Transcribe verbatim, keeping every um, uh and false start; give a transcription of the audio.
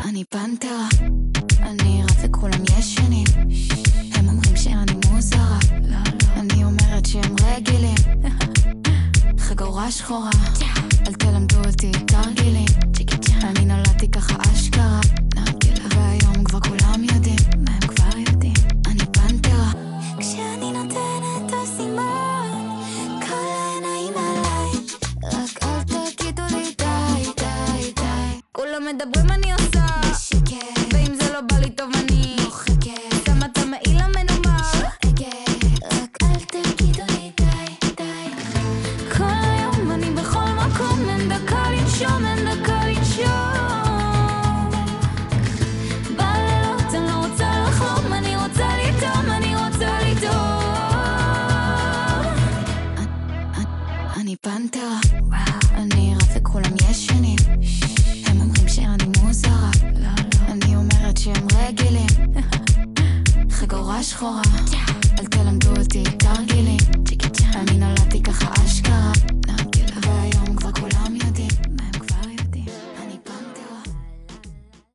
אני פנתרה, אני רץ לכולם ישנים, הם אומרים שאני מוזרה, אני אומרת שהם רגילים, חגורה שחורה, אל תלמדו אותי תרגילים, אני נולדתי ככה אשכרה, והיום כבר כולם יודעים, מה הם כבר יודעים, אני פנתרה. כשאני נותנת הסימון, כל העיניים עליי, רק אל תגידו לי די, די, די, כולם מדברים אני עושה, ואם זה לא בא לי טוב אני מוחקת, שמה את המעיל המנומר, רק אל תגידו לי די, די, כל היום אני בכל מקום, אין דקה לנשום, אין דקה לנשום, בלילות אני לא רוצה לחלום, אני רוצה לטעום, אני רוצה לטעום, אני פנתרה, אני רץ לכולם ישנים, הם אומרים שאני מוזרה, אני אומרת שהם רגילים, חגורה שחורה, אל תלמדו אותי תרגילים,